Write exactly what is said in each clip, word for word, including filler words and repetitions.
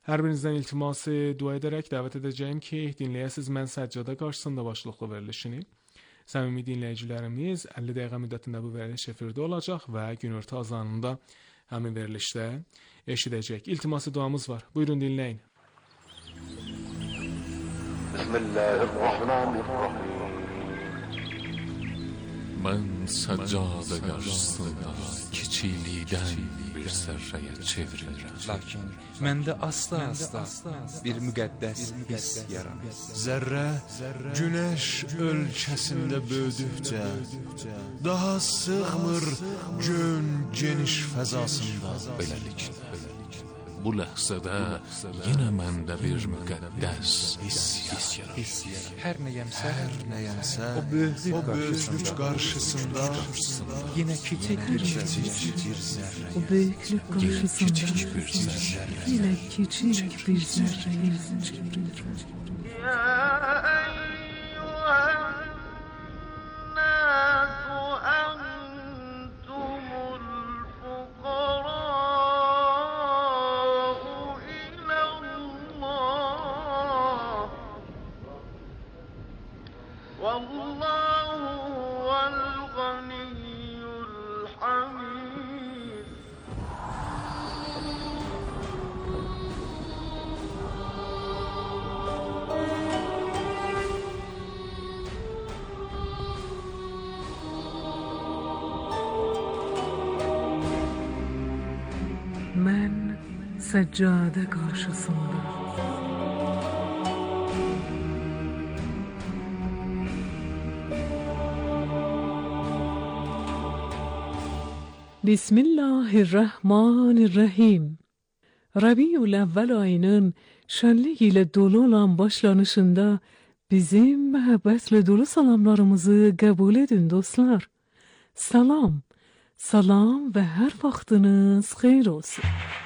Hər birinizdən iltimas dua edərək dəvət edəcəyim ki, dinləyəsiniz Mən Səccadə qarşısında başlıqlı verilişini. Səmimi dinləyicilərimiz əlli dəqiqə müddətində bu veriliş efirdə olacaq və günorta azanında həmin verilişdə eşidəcək. İltiması duamız var. Buyurun dinləyin. Bismillahirrahmanirrahim. Mən səccadə qarşısında kiçiklikdən bir zərrəyə çevrilirəm. Lakin məndə asla-asla bir müqəddəs hiss yaranır. Zərrə günəş ölçəsində böyüdükcə daha sığmır gün geniş fəzasında. Beləliklə, bu ləhzədə yenə məndə bir müqəddəs hiss yaranır. Hər nəyəmsə, Hər nəyəmsə o böyüklük o böyüklük qarşısında yenə kiçik bir kiçik bir zərrə. O büyüklük karşısında yine küçük bir zerreyi çevrilir. Ben seccade karşısında Bismillahirrahmanirrahim. Rabiülevvel ayının şenlik ile dolu olan başlanışında bizim muhabbetle dolu salamlarımızı kabul edin dostlar. Salam, salam ve her vaxtınız xeyir olsun.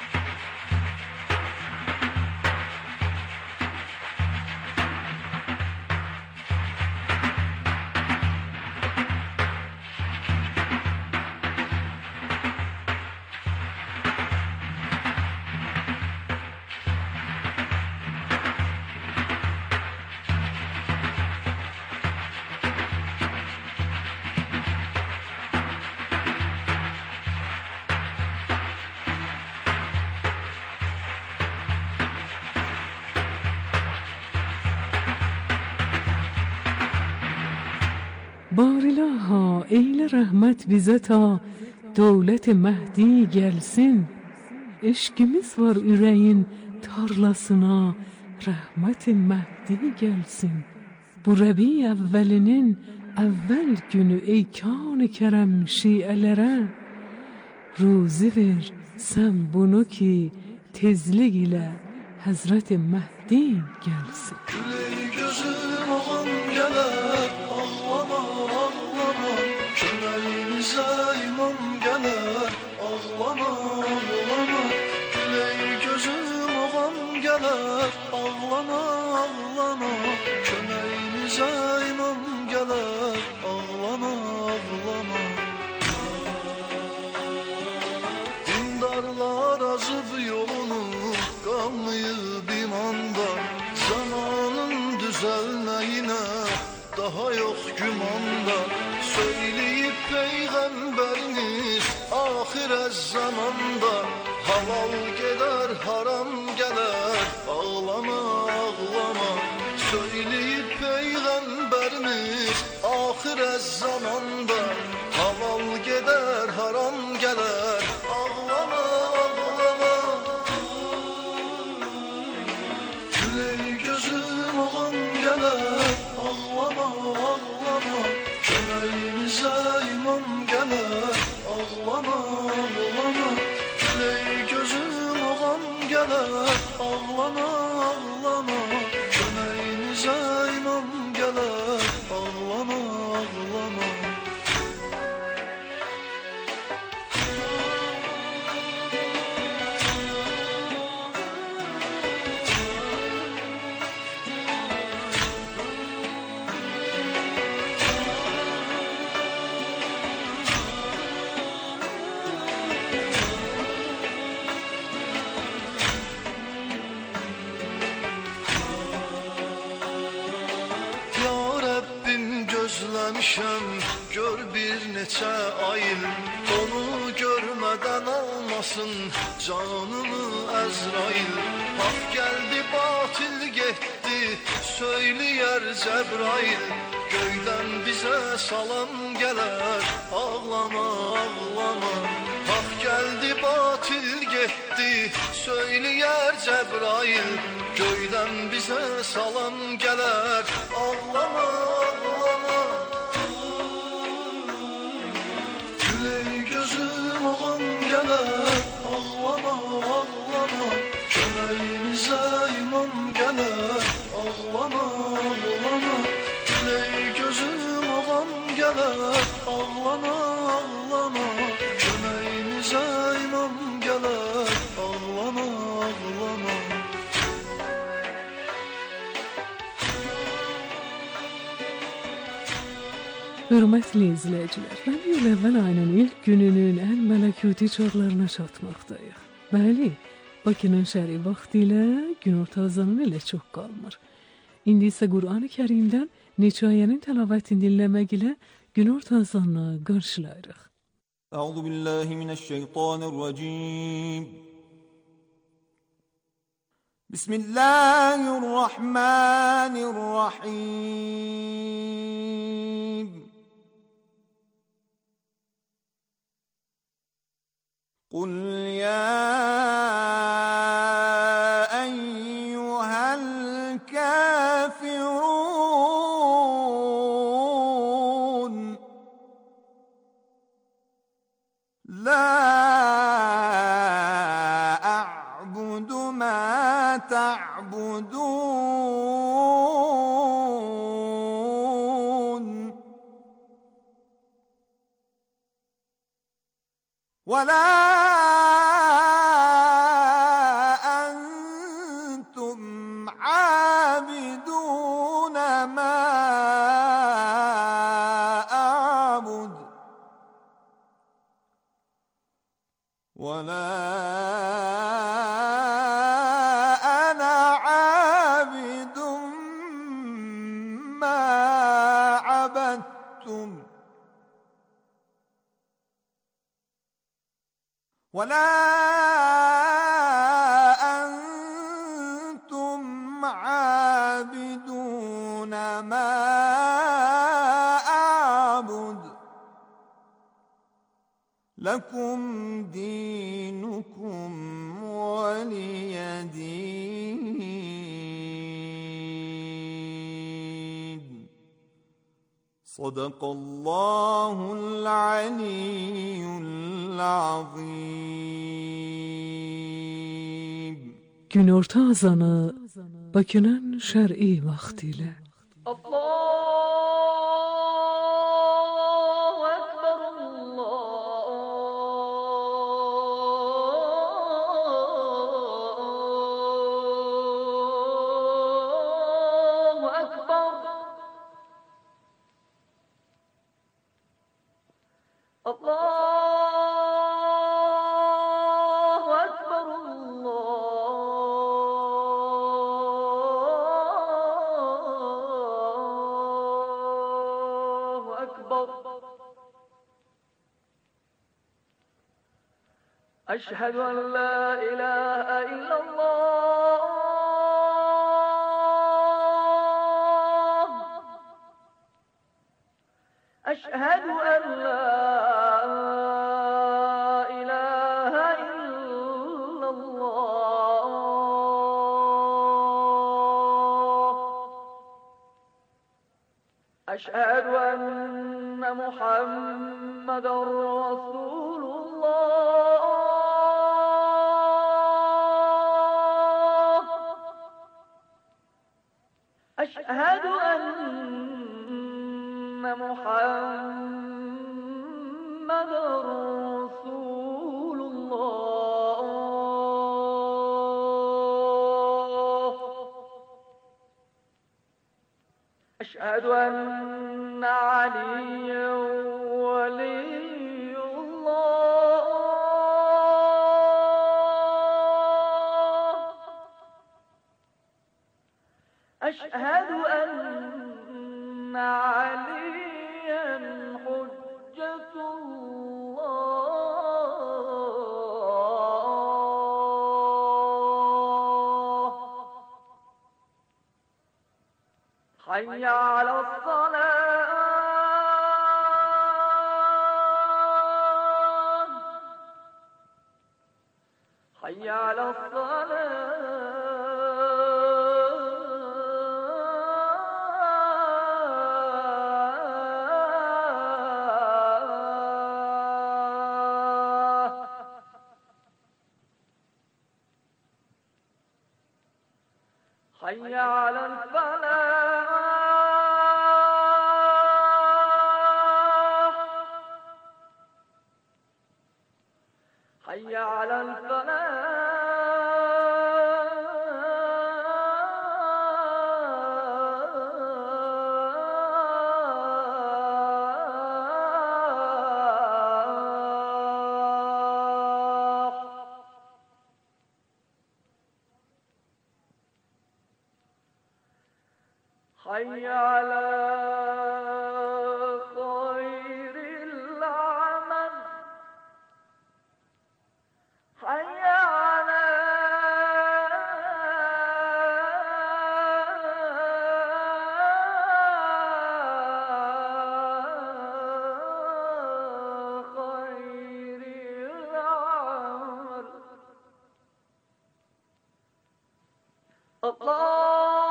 Barilaha eyle rahmet bize ta devlet-i Mehdi gelsin. Eşkimiz var yüreğin tarlasına, rahmet-i Mehdi gelsin. Bu Rabi evvelinin evvel günü ey kân-ı kerem şielere, ruzi ver sen bunu ki tezlik ile Hazret-i Mehdi gelsin. Ey gözüm ağam gelir, ağlama ağlama, köməyimizə imam gelir, ağlama ağlama. Ey gözüm ağam gelir, ağlama ağlama, köməyimizə imam gelir, ağlama ağlama. Dindarlar azıb yolunu, qalmayıb imanda, zamanın düzəlməyinə daha yox gümanda. Söyləyib Peyğəmbəriniz axirəz zamanda, halal gedər, haram gələr, ağlama ağlama. Söyləyib Peyğəmbəriniz axirəz zamanda, halal gedər, haram gələr, ağlama ağlama. Ey gözüm ağam gelir, ağlama ağlama, köməyimizə imam gelir, ağlama ağlama. Ey gözüm ağam gelir, ağlama ağlama, köməyimizə imam gelir, ağlama ağlama. vermişəm, gör bir neçə ayıl. Onu görmədən almasın canımı Əzrail. Haq gəldi, batil getdi, söyləyər Cəbrail. Göydən bizə salam gələr, ağlama, ağlama. Haq gəldi, batil getdi, söyləyər Cəbrail. Göydən bizə salam gələr, ağlama, ağlama. Güley gözüm ağam gələr, ağlama, ağlama. Köməyimizə imam gələr, ağlama, ağlama. Güley gözüm ağam gələr, ağlama, ağlama. Köməyimizə imam gələr, ağlama, ağlama. Hürmetli izleyiciler, Rabiul Evvel ayının ilk gününün en melekuti çağlarına çatmaktayıq. Bəli, Bakının şəri vaxtilə günorta azanı ilə çox qalmır. İndi isə Qur'an-ı Kərimdən neçə ayənin təlavətini dinləmək ilə günorta azanına qarşılayırıq. Əuzu billahi mineşşeytanirracim. Bismillahirrahmanirrahim. قل يا أيها الكافرون لا أعبد ما تعبدون ولا أنتم عابدون ما أعبد ولا أنا عابد ما عبدتم ولا أنتم عابدون ما أعبد لكم دينكم ولي دين صدق الله العلي العظيم. Günorta azanı Bakının şer'i vaktiyle. Allahu Ekber, Allahu Ekber. Allahu Ekber, Allahu Ekber. Eşhedü en la ilahe illallah. Eşhedü en la ilahe illallah. Eşhedü enne Muhammeden Resulullah. Eşhedü enne Muhammeden Resulullah. Eşhedü enne Aliyen Veliyullah. Eşhedü enne Ali حجة الله حي على الصلاة حي على الصلاة حي على الفلاح حي على الفلاح حي على خير العمل حي على خير العمل الله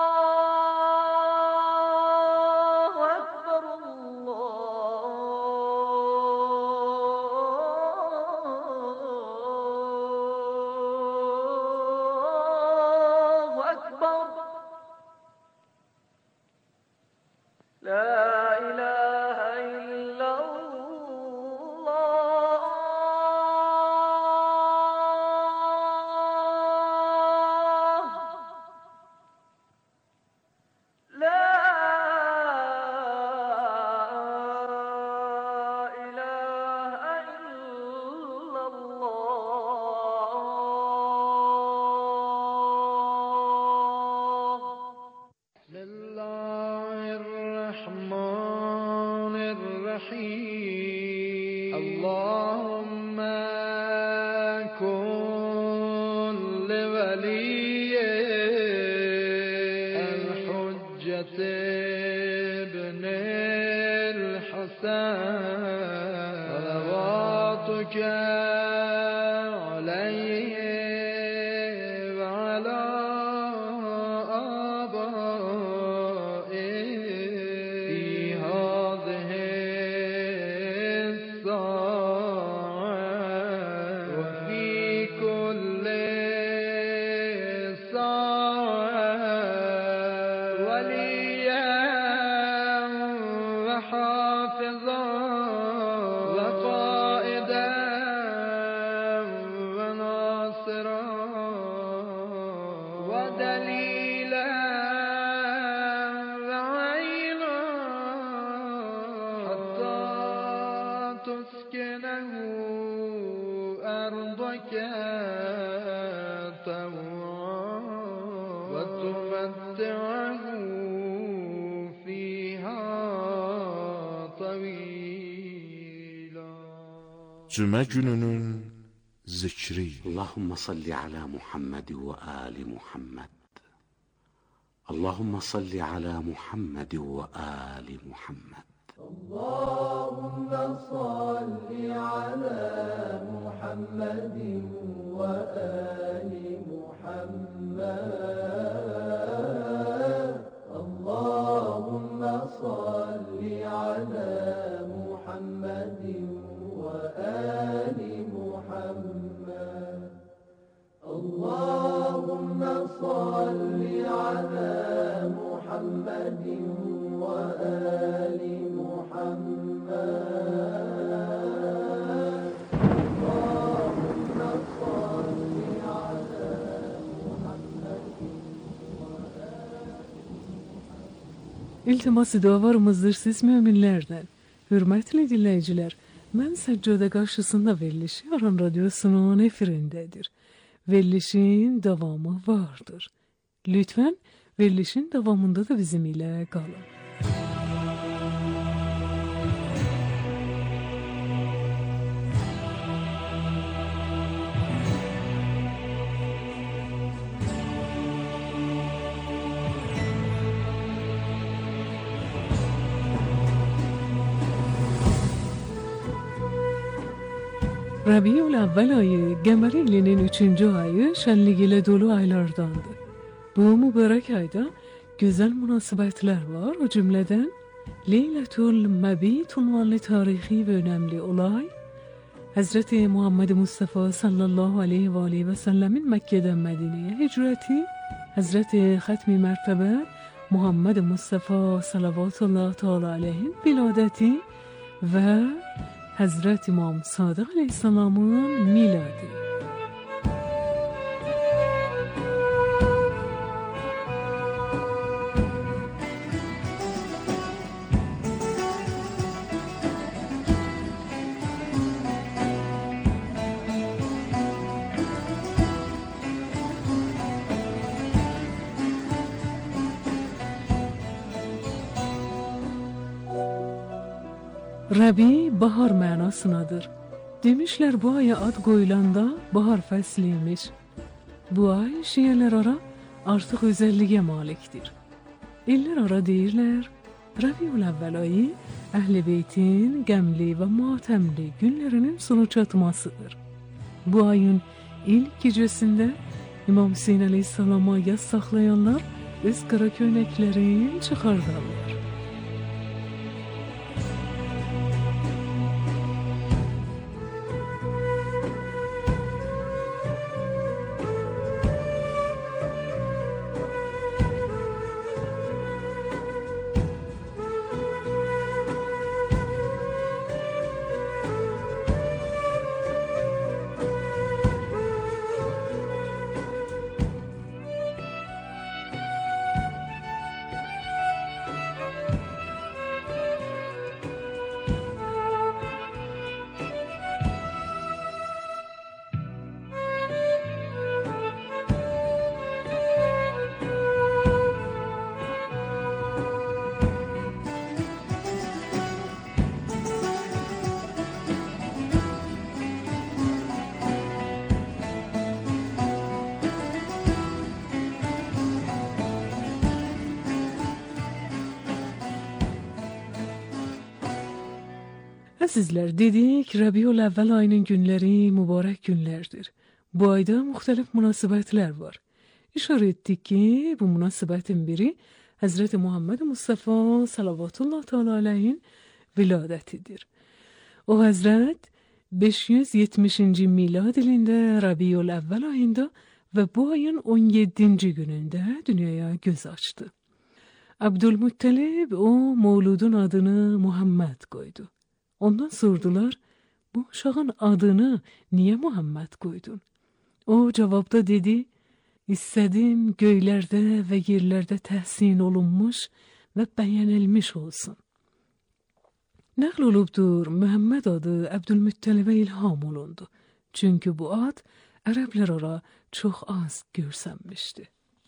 لا إله إلا الله لا إله إلا الله بسم الله الرحمن الرحيم اللهم كن لولي الحجة ابن الحسن صلواتك عليه وعلى آبائه في هذه الساعة وفي كل ساعة وليا وحافظا وقائدا وناصرا ودليلا وعينا حتى تسكنه أرضك طوعا وتمتعه فيها طويلا. Cümə gününün zikri. اللهم صل على محمد وآل محمد اللهم صل على محمد وآل محمد اللهم صل على محمد وآل محمد اللهم صل على محمد وآل محمد اللهم صل على محمد وآل محمد اللهم صل على محمد İltiması dualarımızdır siz müminlerden. Hürmetli dinleyiciler, mən səccədə qarşısında verilişi Aran Radyosu'nun efirindedir. Verilişin davamı vardır. Lütfen verilişin davamında da bizim ile kalın. Rabiul Evvel ayı Qəmər ilinin üçüncü ayı şənlik ilə dolu aylardandır. Bu mübarək ayda gözəl münasibətlər var. O cümlədən Leylətul Məbit unvanlı tarixi və önəmli olay Hazreti Muhammed Mustafa sallallahu aleyhi ve aleyhi ve sellemin Mekke'den Medine'ye hicreti, Hazreti Hatmi Mertebe Muhammed Mustafa sallallahu teala aleyhin viladeti ve Hazreti İmam Sadık aleyhisselamın miladi. Rabi bahar mənasınadır. Demişler bu aya ad koyulanda bahar fəsliymiş. Bu ay şiələr ara artıq özəlliyə malikdir. İllər ara deyirlər, Rabiul Evvel ayı Əhl-i Beytin qəmli və matəmli günlərinin sonu çatmasıdır. Bu ayın ilk gecəsində İmam Hüseyin Aleyhisselama yas saxlayanlar öz qara köynəklərini çıxardarlar. Əzizlər, dedik, Rabiul Evvel ayının günləri mübarək günlərdir. Bu ayda müxtəlif münasibətlər var. İşarə etdik ki, bu münasibətin biri Hazreti Muhammed Mustafa sallallahu teala aleyhin viladətidir. O Hazret beş yüz yetmişinci milad ilində Rabiul Evvel ayında və bu ayın on yeddinci günündə dünyaya göz açdı. Abdülmuttalib o mevludun adını Muhammed koydu. Ondan sordular, bu uşağın adını niye Muhammed koydun? O cavabda dedi, istedim göylərdə və yerlərdə təhsin olunmuş və bəyənilmiş olsun. Nəql olubdur, Muhammed adı Abdülmuttalibə ilham olundu. Çünkü bu ad Ərəblər ara çox az görsənmişdi.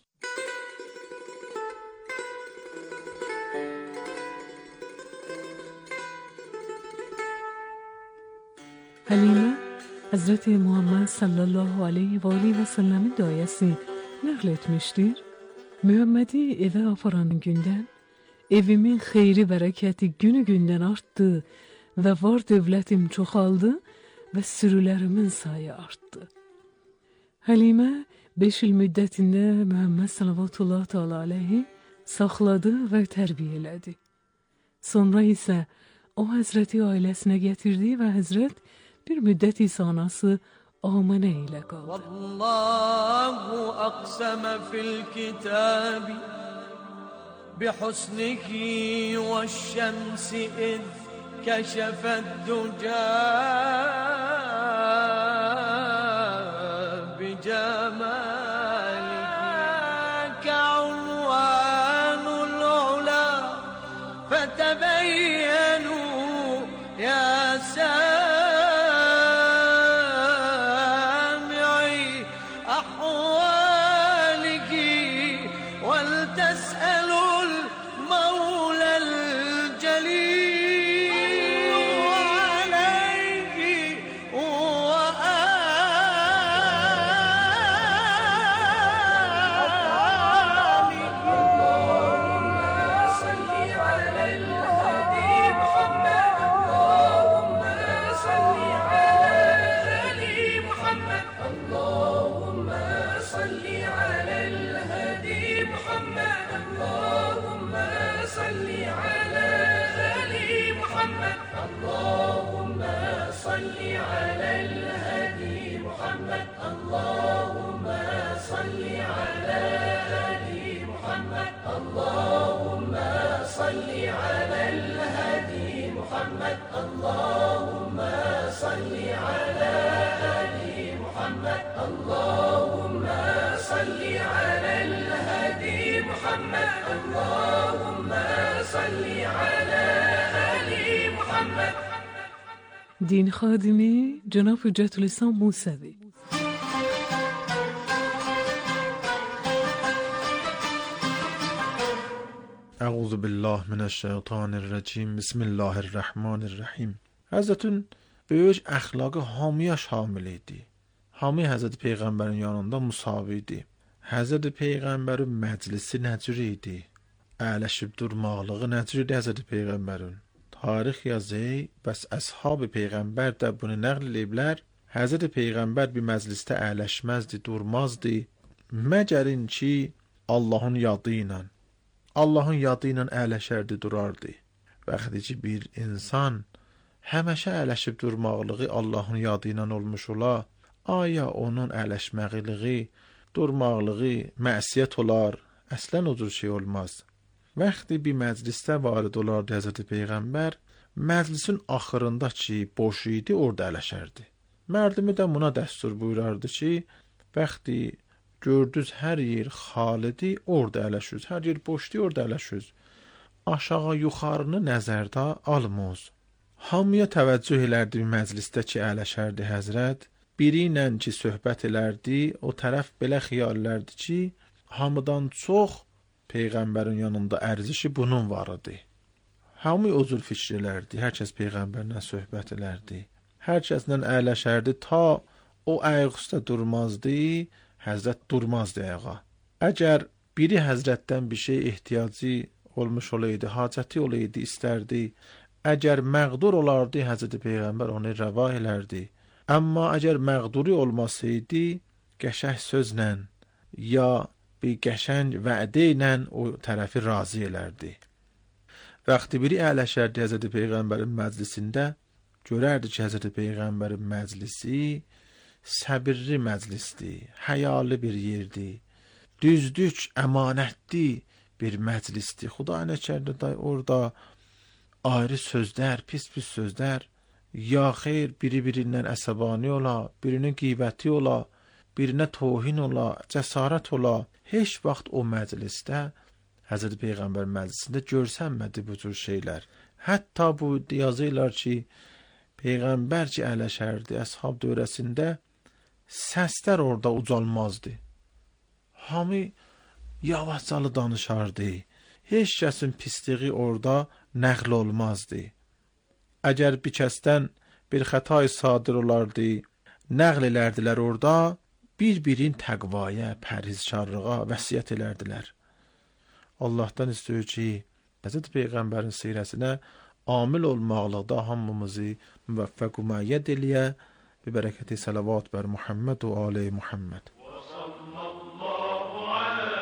Halime, Hazreti Muhammed sallallahu aleyhi ve aleyhi ve sellemin dayəsi nəql etmişdir. Muhammedi evə aparan gündən, evimin xeyri bərəkəti günü gündən artdı və var dövlətim çoxaldı və sürülərimin sayı artdı. Halime beş il müddətində Muhammed sallallahu teala aleyhi saxladı və tərbiyə elədi. Sonra isə o Hazreti ailəsinə gətirdi və Hazret bir müddət isə anası Aminə ilə qaldı. Vallahu aqsama fil kitabi bihusnihi ve'ş-şemsi iz keşefet duca bicemalihi ka'unvanul ula fetebeyyenu ya sa محمد اللهم صل على آل محمد. دین خادمی جناب حجت الاسلام موسوی. اعوذ بالله من الشیطان الرجیم. بسم الله الرحمن الرحیم. Həzrətin böyük əxlaqı hamıya şamil idi. Hamı Həzrət Peyğəmbərin yanında müsavi idi. Həzrət Peyğəmbərin məclisi necür idi? Əyləşib durmaqlığı necür idi Həzrət Peyğəmbərin? Tarix yazı bəs əshab-ı Peyğəmbər də bunu nəql ediblər. Həzrət Peyğəmbər bir məclisdə əyləşməzdi, durmazdı. Məgərin ki Allahın yadı ilə Allahın yadı ilə əyləşərdi, durardı. Vaxtı ki bir insan həmişə əyləşib durmaqlığı Allahın yadı ilə olmuş ola, aya onun əyləşməqliği, durmaqlığı məsiyyət olar? Əslən o cür şey olmaz. Vaxtı bir məclisdə varid olardı Həzrət Peyğəmbər, məclisin axırında ki boş idi, orada əyləşərdi. Mərdimi də buna dəstur buyurardı ki, vaxtı gördünüz hər yer xalidi, orada əyləşüz. Hər yer boşdu, orada əyləşüz. Aşağı yuxarını nəzərdə almaz. Hamıya təvəccüh elərdi bir məclisdə ki, əyləşərdi Həzrət. Biri ilə ki, söhbət elərdi, o tərəf belə xiyal elərdi ki, hamıdan çox Peyğəmbərin yanında ərzişi bunun var idi. Hamı o cür fikir elərdi, hər kəs Peyğəmbərlə söhbət elərdi. Hər kəslə əyləşərdi, ta o ayaq üstə durmazdı, Həzrət durmazdı ayağa. Əgər biri Həzrətdən bir şey ehtiyacı olmuş olaydı, hacəti olaydı, istərdi, əgər məqdur olardı, Həzrət Peyğəmbər onu rəva elərdi. Amma əgər məqduri olmasaydı, qəşəng sözlə ya bir qəşəng vədə ilə o tərəfi razı elərdi. Vaxtı biri əyləşərdi Həzrət Peyğəmbərin məclisində, görərdi ki, Həzrət Peyğəmbərin məclisi səbirli məclisdir, həyalı bir yerdir, düzdük, əmanətli bir məclisdir. Xuda nə kərdə day orada ayrı sözlər, pis-pis sözlər, ya xeyr biri-birindən əsəbani ola, birinin qiybəti ola, birinə tohin ola, cəsarət ola. Heç vaxt o məclisdə, Həzrət Peyğəmbər məclisində görsənmədi bu cür şeylər. Hətta bu yazırlar ki, Peyğəmbər ki əyləşərdi əshab dövrəsində, səslər orada ucalmazdı. Hamı yavaşcalı danışardı. Heç kəsin pisliği orada nəql olmazdı. Əgər bir kəsdən bir xəta sadir olardı, nəql elərdilər orada, bir-birin təqvaya, pərhizkarlığa vəsiyyət elərdilər. Allahdan istəyir ki, Həzrət Peyğəmbərin sirəsinə amil olmaqlıqda hamımızı müvəffəq və müəyyəd eləyə. ببركة صلوات بر محمد وآل محمد. وصلى الله على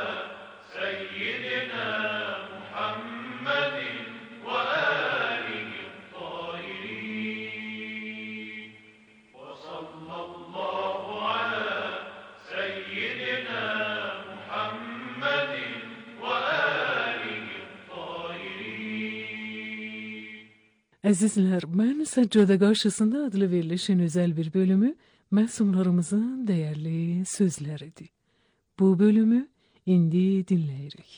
سيدنا محمد وآله الطاهرين. وصلى الله على سيدنا محمد وآله الطاهرين. Əzizlər, mən Səccada qarşısında adlı verilişin özel bir bölümü məsumlarımızın değerli sözləridir. Bu bölümü indi dinləyirik.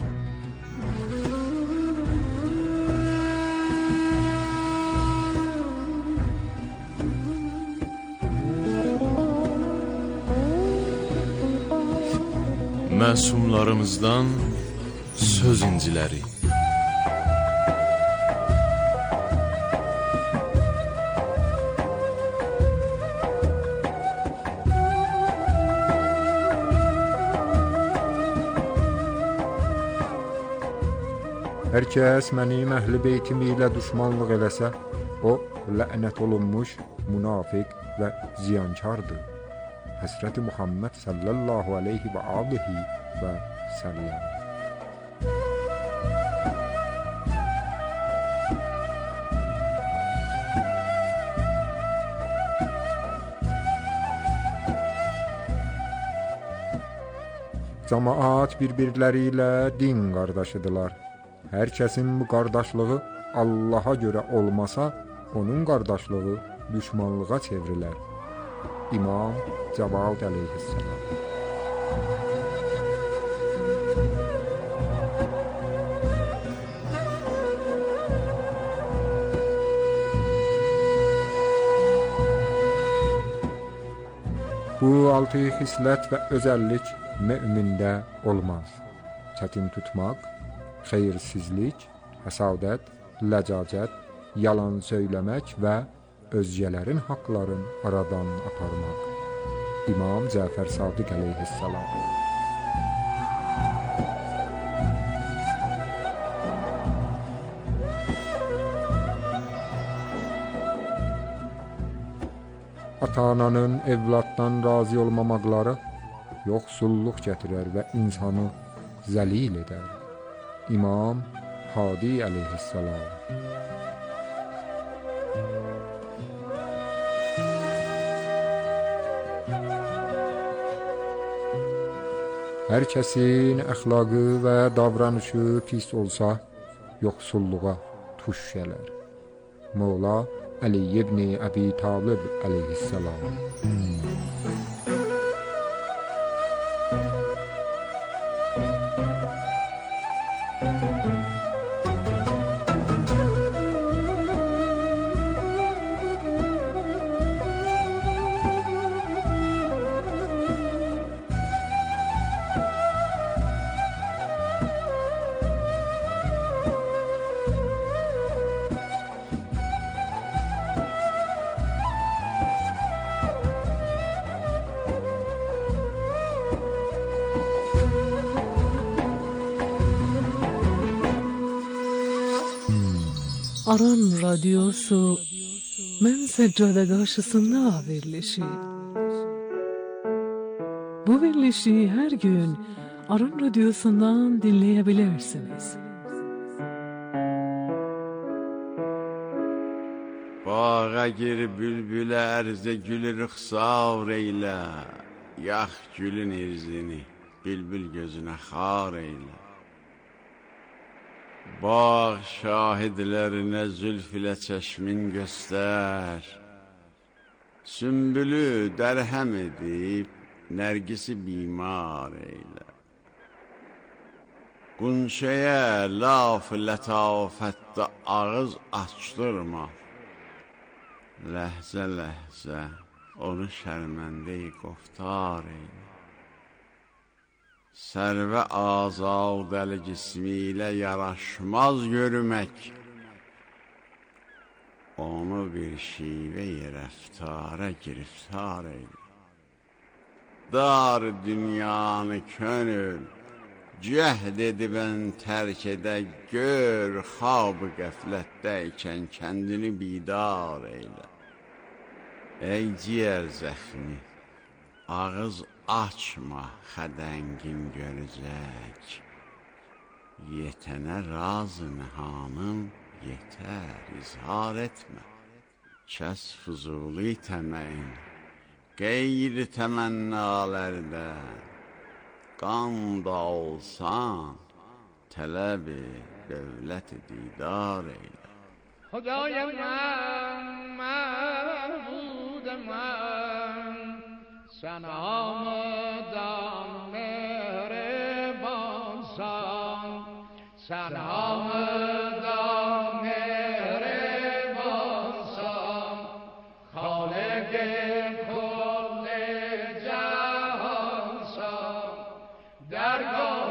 Məsumlarımızdan söz inciləri. Hər kəs mənim əhl-i beytimi ilə düşmanlıq eləsə, o lənət olunmuş, münafiq və ziyankardır. Həzrəti Muhammed sallallahu aleyhi və alihi və səlləm. Cəmaat bir-birləri ilə din qardaşıdırlar. Hər kəsin bu qardaşlığı Allaha görə olmasa, onun qardaşlığı düşmanlığa çevrilər. İmam Cavad əleyhissalam. altı xislət və özəllik mümində olmaz. Çətin tutmaq, xeyirsizlik, həsadət, ləcacət, yalan söyləmək və özgələrin haqlarını aradan aparmaq. İmam Cəfər Sadiq əleyhissalam. Ata-ananın evlatdan razı olmamaqları yoxsulluq gətirər və insanı zəlil edər. İmam Hadi əleyhissalam. Hər kəsin əxlaqı və davranışı pis olsa, yoxsulluğa tuş gələr. Mola Ali ibn Abi Talib əleyhissalam. Aran Radyosu Mən Səccada qarşısında verilişi. Bu verilişi hər gün Aran Radyosu'ndan dinləyebilirsiniz. Bağa gir bülbülə ərzə gülü rıxsar eylə, yax gülün irzini, bülbül gözünə xar eylə. Bağ şahidlərinə zülf ilə çəşmin göstər, sümbülü dərhəm edib, nərgisi bimar eylə. Qunçəyə laf lətafətdə ağız açdırma, ləhzə ləhzə onu şərməndə-i qoftar eylə. Sərvə azadəli cismi ilə yaraşmaz görmək, onu bir şivə-i rəftara giriftar eylə. Dar dünyanı könül, cəhd edibən tərk edə, gör xab-ı qəflətdəykən kəndini bidar eylə. Ey ciyər zəxmi, ağız açma, xədəngin görəcək. Yetənə razı hanım, yetər, izhar etmə. Kəs fuzuli təməyin, qeyri təmənnalərdə, qan da olsan, tələb-i dövlət-i didar eylə. خدای من معبود من سلام دان مهربان سان سلام دان مهربان سان خالق کل جهان سان درگاه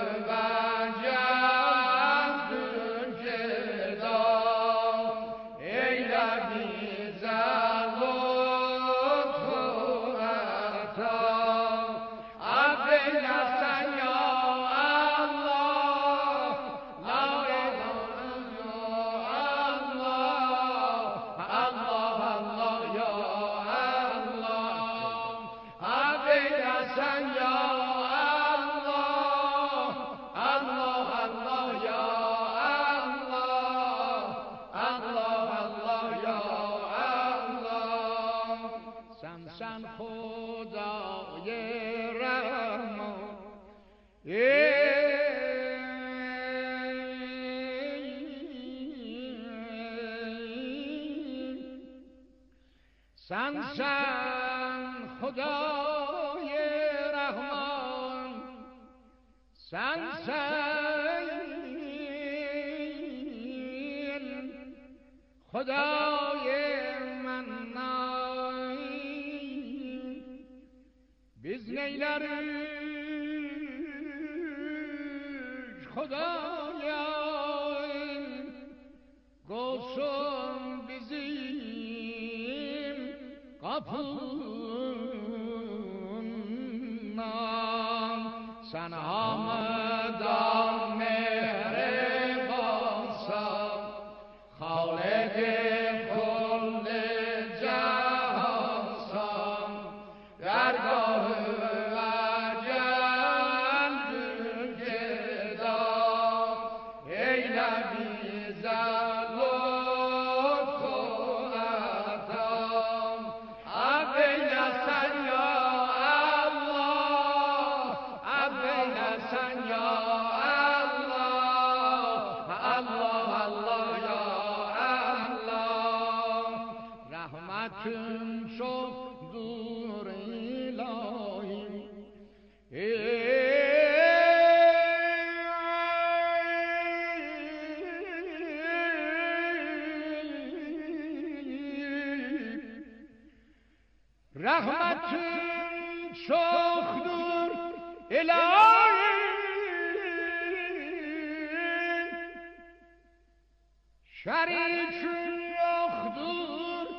سن سن خدای رحمان سن سن خدای منان neyleriz Xudaya, qolsun bizim qapından. Sen hamıdan mehribansan, Xaliq-i kulli cahansan. Dergahı geldim geda, eyle bize lütfun atam. Affeyle sen ya Allah, affeyle sen ya Allah, Allah Allah ya Allah. Rahmetin çoktur ilahim, rahmetin çoktur ilahim, şerikin yoktur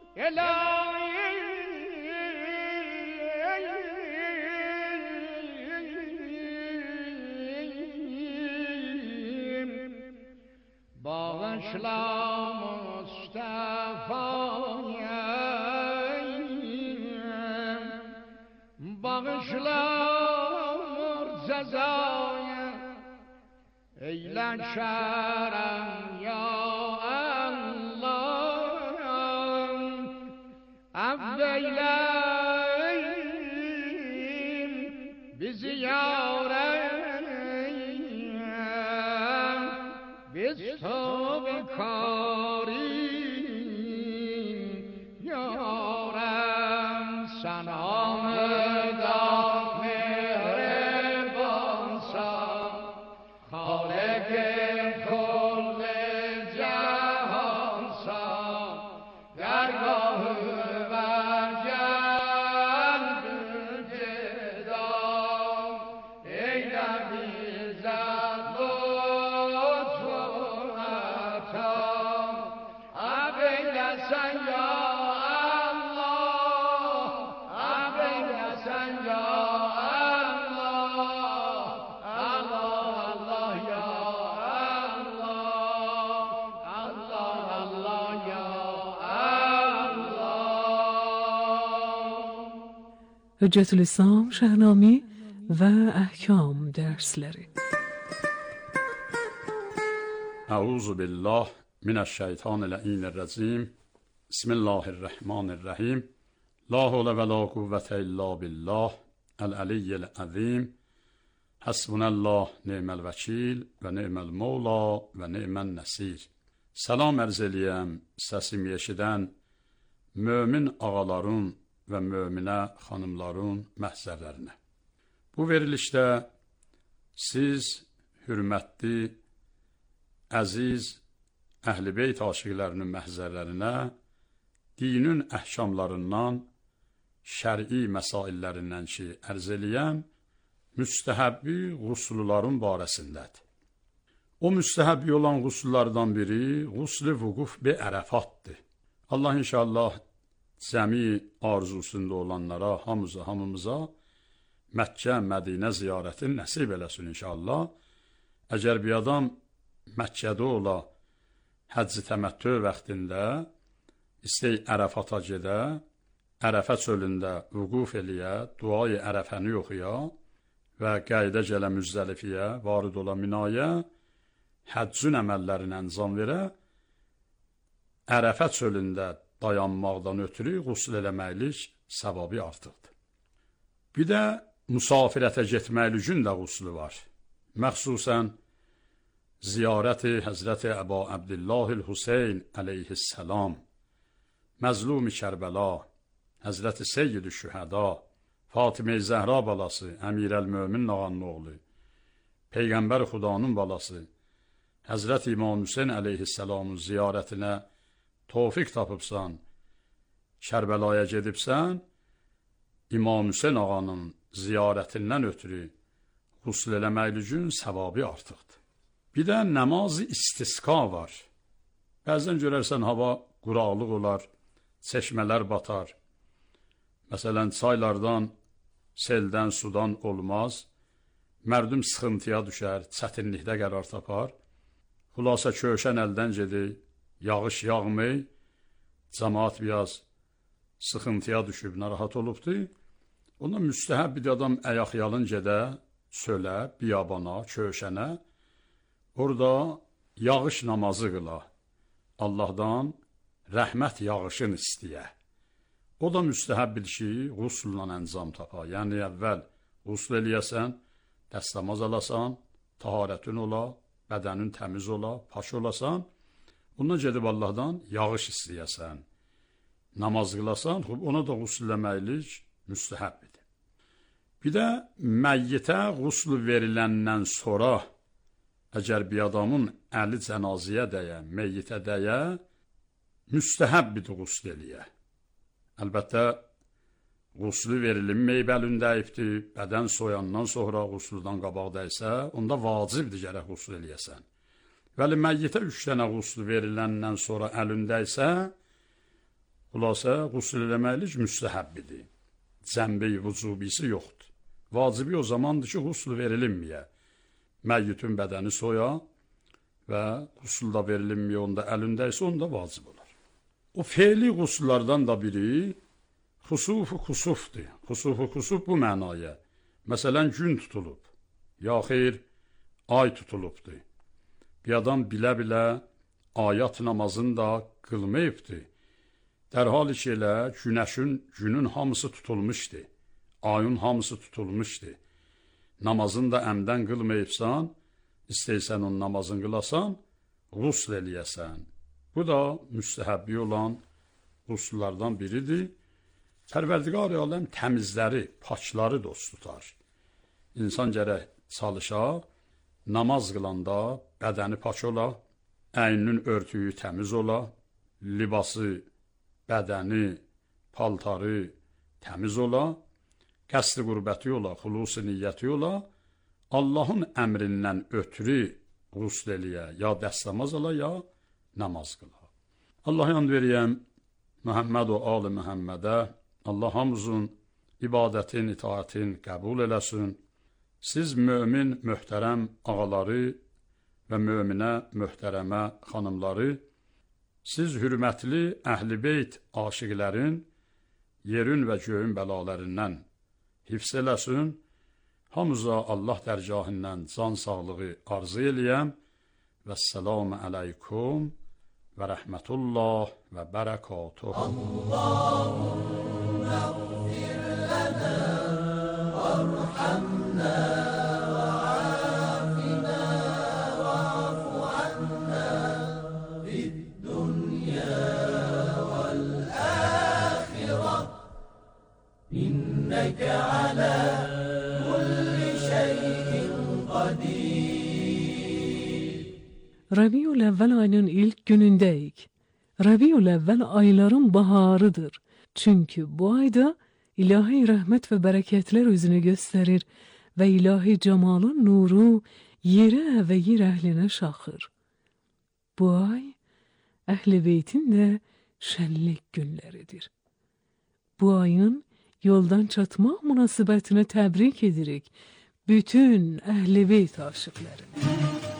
ilahim. Bağışla Mustafa'ya, bağışla murzazaya, eyle şerem ya Allah, affeyle bizi yarem, biz tövbe karim yarem. Sen hamıdan mehribansan, Xaliq-i kulli cahansan. Dergahı geldim geda, eyle bize lütfun atam. Affeyle sen ya Allah, affeyle sen ya Allah, Allah Allah ya Allah, Allah Allah ya Allah. Hüccetülislam Şahnami ve Ahkam dersleri. Euzu billah mineşşeytanirracim. Bismillahirrahmanirrahim. La havle ve la kuvvete illa billah. El-aliyyil azim. Hasbunallah ni'mel vekil ve ni'mel mevla ve ni'men nesir. Salam ərz eləyəm səsimi eşidən mömin ağaların və möminə xanımların məhzərlərinə. Bu verilişdə siz hürmətli, əziz Əhl-i Beyt aşiqlərinin məhzərlərinə dinin əhkamlarından, şər'i məsaillərindən ki, ərz eləyəm, müstəhəbbiğusluların barəsindədir. O müstəhəbbi olanğuslulardan biriğusl-i vüquf bi ərəfatdır. Allah inşallah cəmi arzusunda olanlara, hamıza, hamımıza Məkkə, Mədinə ziyarətini nəsib eləsin inşallah. Əgər bir adam Məkkədə ola, həcc-i təməttü vaxtında istəy Ərəfata gedə, Ərəfə çölündə vüquf eləyə, duayı Ərəfəni oxuya və qayda gələ Müzdəlifiyə, varid ola Minaya, həccün əməllərini əncam verə, Ərəfə çölündə dayanmaqdan ötürü qusl eləməklik səvabı artıqdır. Bir də musafirətə getməkli gün də quslu var. Məxsusən ziyarəti Həzrəti Əba Əbdillahil-Hüseyn əleyhissalam, məzlum-i Kərbəla, Həzrəti Seyyid-i Şühəda, Fatimə-i Zəhra balası, Əmirəl-Mömin ağanın oğlu, Peyğəmbər Xudanın balası, Həzrəti İmam Hüseyn əleyhissalamın ziyarətinə tövfiq tapıbsan, Kərbəlaya gedibsən, İmam Hüseyn ağanın ziyarətindən ötürü qusl eləməkli gün savabı artıqdır. Bir də namazı istisqa var. Bəzən görərsən hava quraqlıq olar, çeşmələr batar. Məsələn, çaylardan, seldən, sudan olmaz. Mərdum sıxıntıya düşər, çətinlikdə qərar tapar. Xülasə köşən əldən gedir, yağış yağmır, cəmaat biraz sıxıntıya düşüb, narahat olubdur. Ona müstəhəb bir adam ayaqyalın gedə, sölə, biyabana, köşənə. Orada yağış namazı qıla. Allahdan rəhmət yağışın istəyə. O da müstəhəb bir şey, qusulla əncam tapa. Yəni, əvvəl qusul eləyəsən, dəstəmaz alasan, taharətin ola, bədənin təmiz ola, paş olasan, bundan gedib Allahdan yağış istəyəsən, namaz qılasan, ona da qusulləməklik müstəhəbdir. Bir də məyyitə quslu veriləndən sonra, əgər bir adamın əli cənazəyə dəyə, məyyitə dəyə, müstəhəbdir qusl eləyə. Əlbəttə, quslu verilinməyib əlindəyibdir, bədən soyandan sonra qusludan qabaq dəysə, onda vacibdir gərək qusl eləyəsən. Vəli məyyitə üç dənə quslu veriləndən sonra əlindəysə, xülasə qusl eləməklik müstəhəbbidir. Cəmbi-i vücubisi yoxdur. Vacibi o zamandır ki, quslu verilinməyə. Məyyitin bədəni soya və qusulda verilinməyə onda əlindəysə, onda vacib olar. O feili qusullardan da biri xusufu xusufdur. Xusufu xusuf bu mənaya. Məsələn, gün tutulub, ya xeyr, ay tutulubdur. Bir adam bilə-bilə ayat namazını da qılmayıbdır. Dərhal iş elə günəşin, günün hamısı tutulmuşdur. Ayın hamısı tutulmuşdur. Namazını da əmdən qılmayıbsan, istəysən onun namazını qılasan, qusl eləyəsən. Bu da müstəhəbbi olan qusullardan biridir. Pərverdigar-ı aləm təmizləri, pakları dost tutar. İnsan gərək çalışa, namaz qılanda bədəni pak ola, əyninin örtüyü təmiz ola, libası, bədəni, paltarı təmiz ola, qəsd-i qurbəti ola, xulusi niyyəti ola, Allahın əmrindən ötürü qusl eləyə, ya dəstəmaz ola, ya namaz qıla. Allah yan veriyəm, Məhəmməd o al-ı Məhəmmədə, Allah hamızın ibadətin, itaətin qəbul eləsin. Siz mömin, möhtərəm ağaları və möminə, möhtərəmə xanımları, siz hürmətli əhl-i beyt aşiqlərin yerin və göyün bəlalarından hifz eləsin. Hamıza Allah dərgahından can sağlığı arzu eləyəm. Vəssalamu aleykum və rəhmətullah və bərəkatuh. Allahümmeğfir lənə vərhamnə və afina və afu annə fid-dünya vəl-əxirə innəkə alə kulli şeyin qadir. Rabiül-Evvel ayının ilk günündeyik. Rabiül-Evvel ayların baharıdır. Çünkü bu ayda ilahi rahmet ve bereketler yüzünü gösterir ve ilahi cemalın nuru yere ve yer ehline şahır. Bu ay Ehl-i Beyt'in de şenlik günleridir. Bu ayın yoldan çatma münasebetine tebrik edirik bütün Ehl-i Beyt aşıklarını.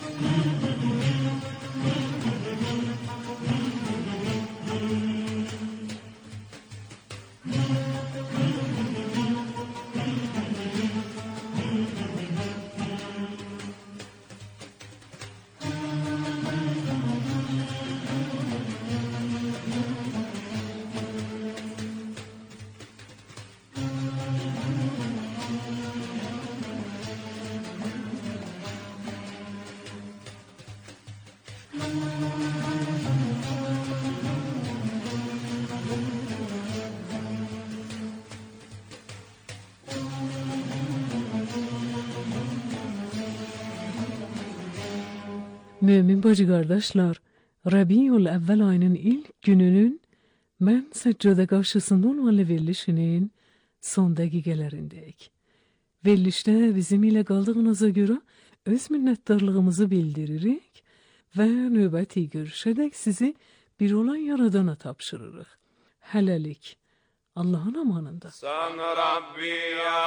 Mümin bacı kardeşler, Rabiül-Evvel ayının ilk gününün mən səccədə qarşısında olmalı verilişinin son dəqiqələrindəyik. Verilişdə bizim ilə qaldığınıza görə öz minnətdarlığımızı bildiririk və növbəti görüşədək sizi bir olan yaradana tapşırırıq. Hələlik, Allahın amanında. Sen Rabbi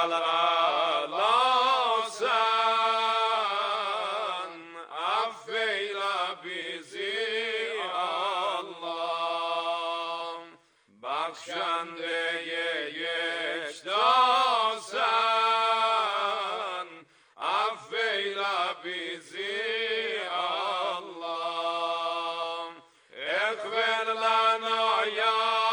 Allah'san, affeyle bizi Allah. Bakşandeye geçtasan, affeyle bizi Allah. Ekber lana ya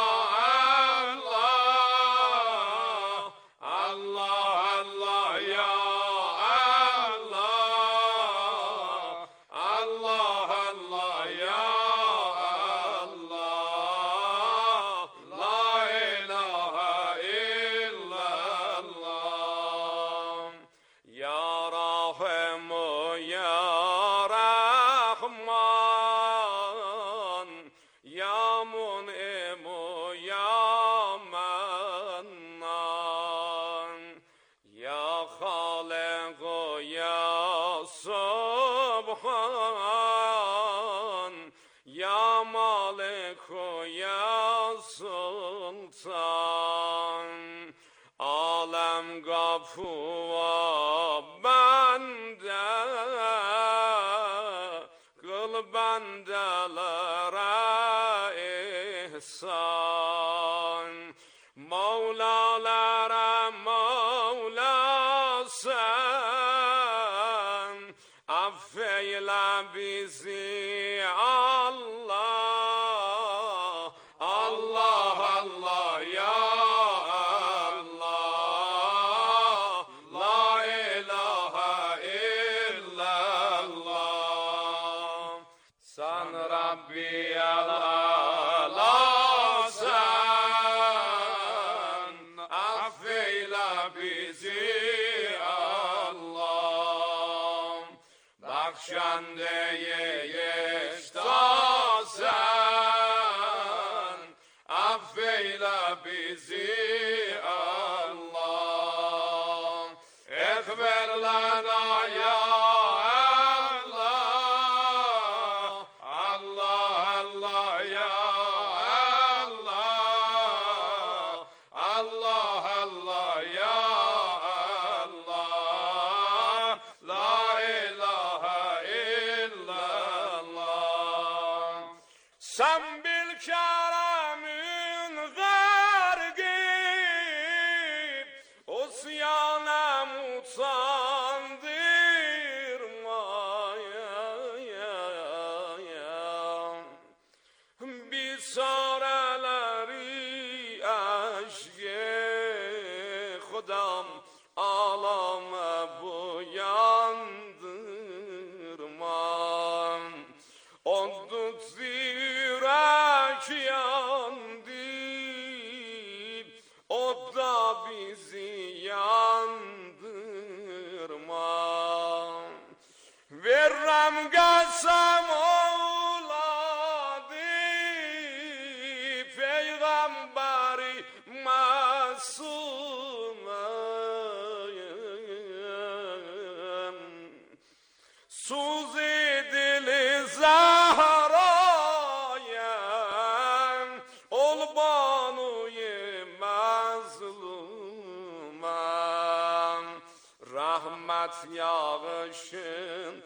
yağışın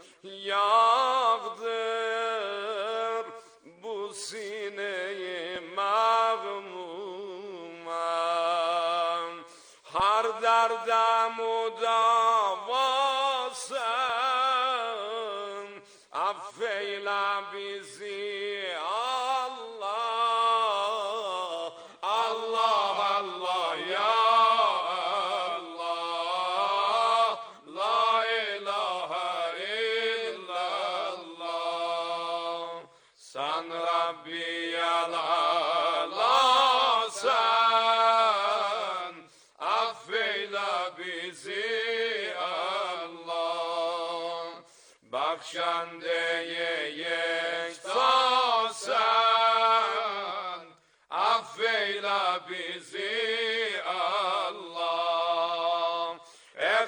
yağdır bu sineyi mağmuma, har derde mudavasın, affeyle bizi Allah, Allah, Allah ya. Bakşandeye yektasen, affeyle bizi Allah.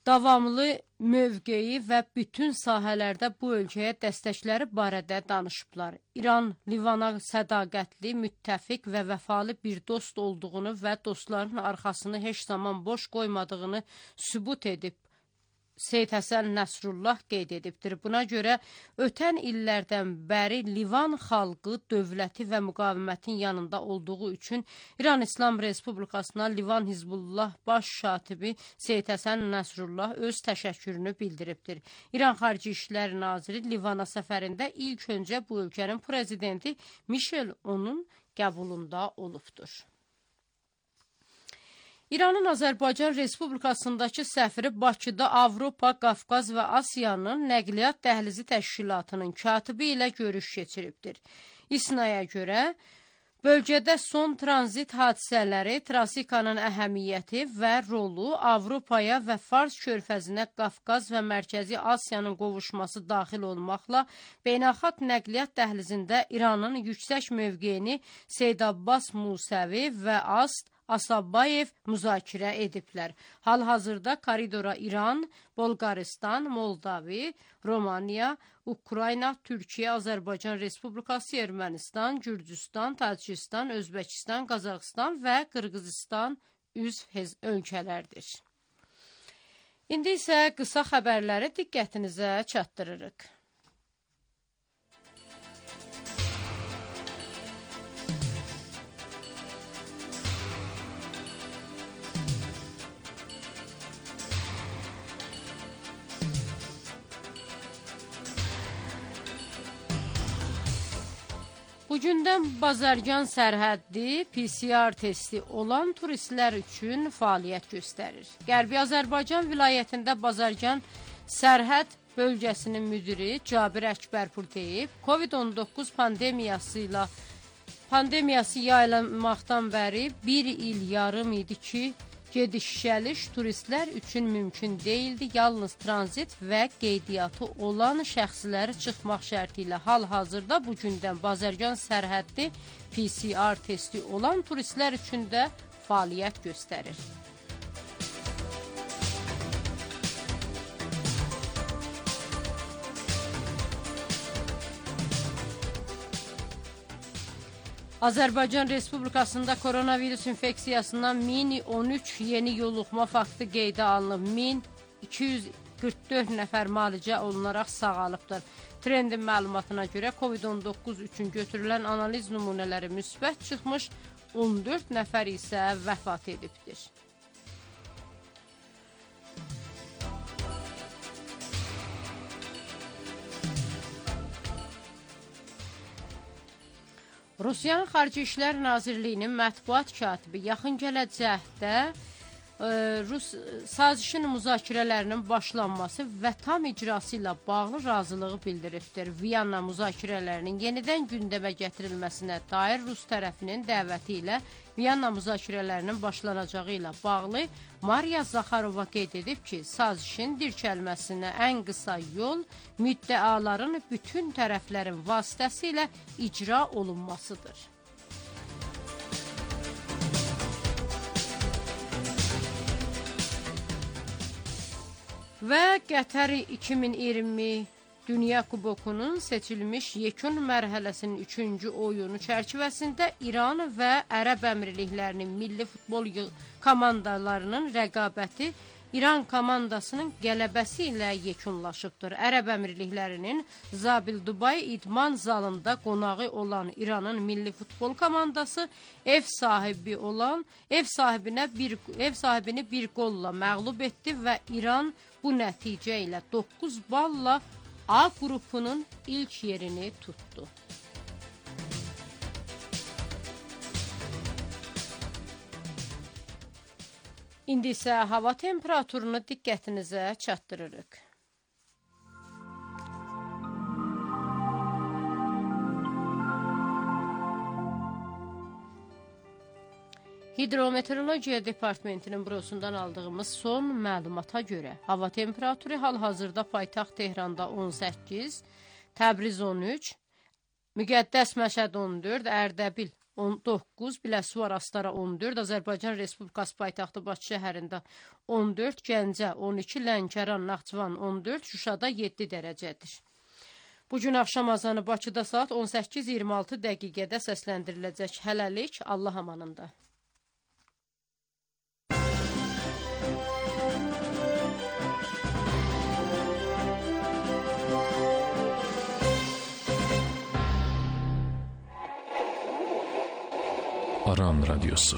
davamlı mövqeyi və bütün sahələrdə bu ölkəyə dəstəkləri barədə danışıblar. İran Livana sədaqətli, müttəfiq və vəfalı bir dost olduğunu və dostların arxasını heç zaman boş qoymadığını sübut edib. Seyid Həsən Nəsrullah qeyd edibdir. Buna görə ötən illərdən bəri Livan xalqı dövləti və müqavimətin yanında olduğu üçün İran İslam Respublikasına Livan Hizbullah baş şatibi Seyid Həsən Nəsrullah öz təşəkkürünü bildiribdir. İran Xarici İşlər Naziri Livana səfərində ilk öncə bu ölkənin prezidenti Michel onun qəbulunda olubdur. İranın Azərbaycan Respublikasındakı səfiri Bakıda Avropa, Qafqaz və Asiyanın Nəqliyyat Dəhlizi Təşkilatının katibi ilə görüş keçiribdir. İSNAya görə, bölgədə son tranzit hadisələri, trasikanın əhəmiyyəti və rolu Avropaya və Fars körfəzinə Qafqaz və Mərkəzi Asiyanın qovuşması daxil olmaqla beynəlxalq nəqliyyat dəhlizində İranın yüksək mövqeyini Seyid Abbas Musəvi və Ast Asabayev müzakirə ediblər. Hal-hazırda koridora İran, Bolqaristan, Moldavi, Romaniya, Ukrayna, Türkiyə, Azərbaycan Respublikası, Ermənistan, Gürcüstan, Tacikistan, Özbəkistan, Qazaxıstan və Qırğızistan üzv ölkələrdir. İndi isə qısa xəbərləri diqqətinizə çatdırırıq. Bugündən Bazargan sərhəddi P C R testi olan turistlər üçün fəaliyyət göstərir. Qərbi Azərbaycan vilayətində Bazargan sərhəd bölgəsinin müdiri Cabir Əkbərpur deyib, Covid on doqquz pandemiyası ilə pandemiyası yayılmaqdan bəri bir il yarım idi ki, gediş-gəliş turistlər üçün mümkün deyildi. Yalnız tranzit və qeydiyyatı olan şəxsləri çıxmaq şərti ilə hal-hazırda bugündən Bazargan sərhəddi P C R testi olan turistlər üçün də fəaliyyət göstərir. Azərbaycan Respublikasında koronavirus infeksiyasından min on üç yeni yoluxma faktı qeydə alınıb. min iki yüz qırx dörd nəfər müalicə olunaraq sağalıbdır. Trendin məlumatına görə Covid on doqquz üçün götürülən analiz nümunələri müsbət çıxmış, on dörd nəfər isə vəfat edibdir. Rusiyanın Xarici İşlər Nazirliyinin mətbuat katibi yaxın gələcəkdə e, Rus sazişin müzakirələrinin başlanması və tam icrası ilə bağlı razılığı bildiribdir. Viyana müzakirələrinin yenidən gündəmə gətirilməsinə dair Rus tərəfinin dəvəti ilə Viyana müzakirələrinin başlanacağı ilə bağlı Mariya Zakharova qeyd edib ki, sazişin dirçəlməsinə ən qısa yol müddəaların bütün tərəflərin vasitəsilə icra olunmasıdır. Və Qətər iki min iyirmi Dünya Kubokunun seçilmiş yekun mərhələsinin üçüncü oyunu çərçivəsində İran və Ərəb Əmirliklərinin milli futbol komandalarının rəqabəti İran komandasının qələbəsi ilə yekunlaşıbdır. Ərəb Əmirliklərinin Zabil Dubay idman zalında qonağı olan İranın milli futbol komandası ev sahibi olan ev sahibinə bir ev sahibini bir qolla məğlub etdi və İran bu nəticə ilə doqquz balla A qrupunun ilk yerini tutdu. İndi isə hava temperaturunu diqqətinizə çatdırırıq. Hidrometeorologiya Departamentinin bürosundan aldığımız son məlumata görə hava temperaturu hal-hazırda paytaxt Tehranda on səkkiz, Təbriz on üç, Müqəddəs Məşəd on dörd, Ərdəbil on doqquz, Biləsuvar Astara on dörd, Azərbaycan Respublikası paytaxtı Bakı şəhərində on dörd, Gəncə on iki, Lənkəran, Naxçıvan on dörd, Şuşada yeddi dərəcədir. Bugün axşam azanı Bakıda saat on səkkiz iyirmi altı dəqiqədə səsləndiriləcək. Hələlik, Allah amanında. Aran Radyosu.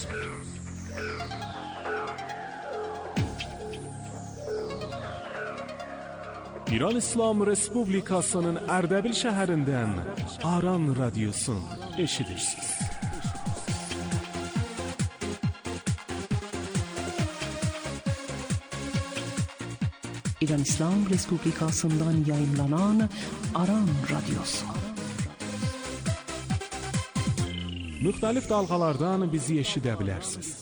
İran İslam Respublikasının Ərdəbil şəhərindən Aran Radyosun eşidirsiniz. İran İslam Respublikasından yayımlanan Aran Radyosu. Müxtəlif dalğalardan bizi eşidə bilərsiniz.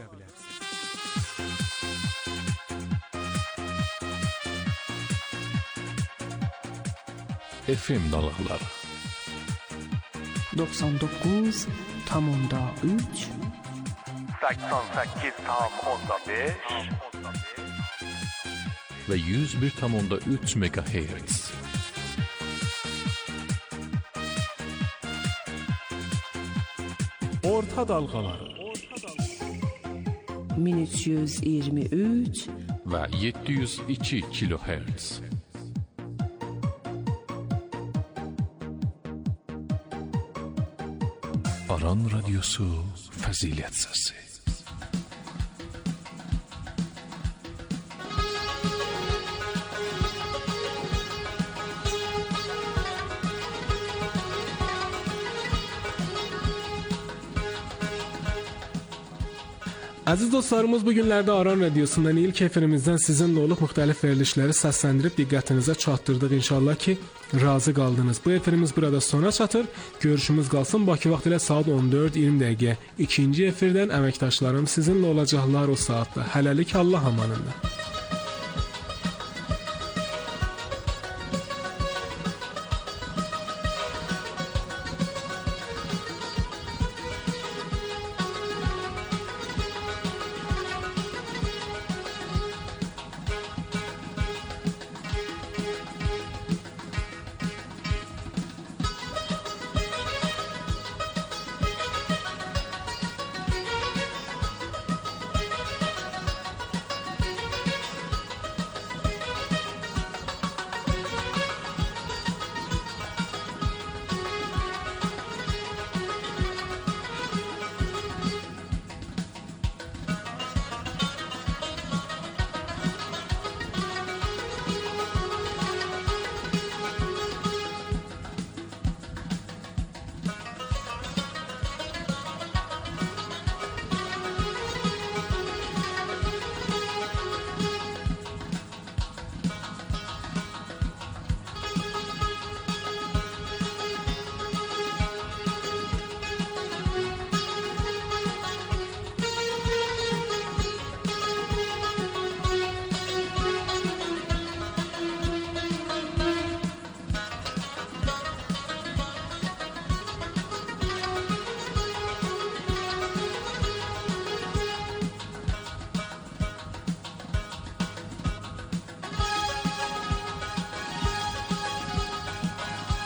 F M dalğaları doksan doqquz tamında üç səksən səkkiz tam onda beş və yüz bir tam onda üç megahertz. Orta dalğaları min üç yüz iyirmi üç və yeddi yüz iki kilohertz. Aran Radyosu Fəzilət Səsi. Əziz dostlarımız, bu günlərdə Aran Radyosundan ilk efirimizdən sizinlə olub müxtəlif verilişləri səsləndirib diqqətinizə çatdırdıq. İnşallah ki, razı qaldınız. Bu efirimiz burada sona çatır. Görüşümüz qalsın Bakı vaxtı ilə saat on dörd iyirmi dəqiqə. İkinci efirdən əməkdaşlarım sizinlə olacaqlar o saatda. Hələlik Allah amanında.